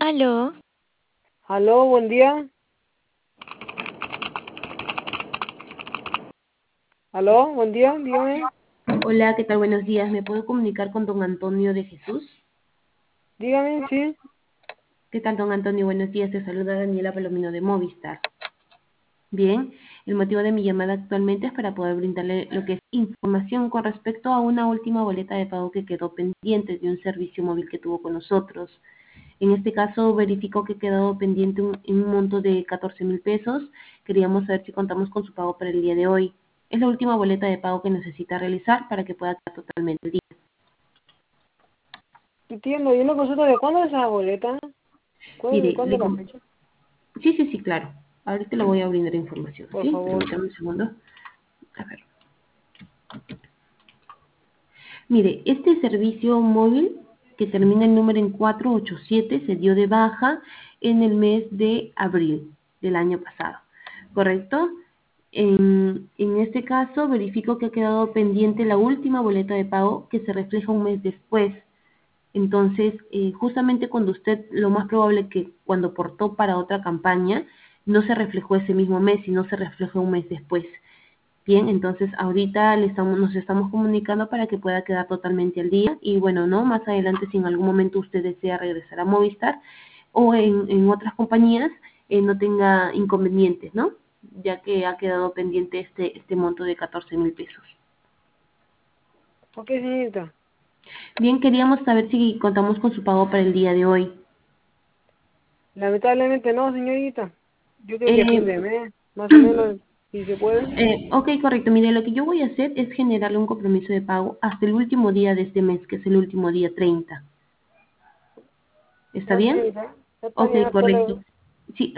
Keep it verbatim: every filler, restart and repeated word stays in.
Aló, Aló, buen día. Aló, buen día, dígame. Hola, ¿qué tal? Buenos días. ¿Me puedo comunicar con don Antonio de Jesús? Dígame, sí. ¿Qué tal, don Antonio? Buenos días. Te saluda Daniela Palomino de Movistar. Bien, el motivo de mi llamada actualmente es para poder brindarle lo que es información con respecto a una última boleta de pago que quedó pendiente de un servicio móvil que tuvo con nosotros. En este caso, verificó que quedó pendiente un, en un monto de catorce mil pesos. Queríamos saber si contamos con su pago para el día de hoy. Es la última boleta de pago que necesita realizar para que pueda quedar totalmente al día. Entiendo, y una consulta, ¿de cuándo es esa boleta? ¿Cuándo, de Mire, cuándo le es la com- fecha? Sí, sí, sí, claro. Ahorita le voy a brindar información, Por ¿sí? favor. Permítame un segundo. A ver. Mire, este servicio móvil que termina el número en cuatro ocho siete se dio de baja en el mes de abril del año pasado, ¿correcto? En, en este caso, verifico que ha quedado pendiente la última boleta de pago que se refleja un mes después. Entonces, eh, justamente cuando usted, lo más probable que cuando portó para otra campaña, no se reflejó ese mismo mes, sino se reflejó un mes después. Bien, entonces ahorita le estamos, nos estamos comunicando para que pueda quedar totalmente al día y bueno, no, más adelante si en algún momento usted desea regresar a Movistar o en, en otras compañías, eh, no tenga inconvenientes, ¿no? Ya que ha quedado pendiente este, este monto de catorce mil pesos. Ok, señorita. Bien, queríamos saber si contamos con su pago para el día de hoy. Lamentablemente no, señorita. Yo creo que a fin Eh, de mes, más o menos, si se puede. eh, ok, correcto. Mire, lo que yo voy a hacer es generarle un compromiso de pago hasta el último día de este mes, que es el último día treinta. ¿Está Ya, bien? señorita. Ya está Ok, bien, hasta correcto. luego. Sí,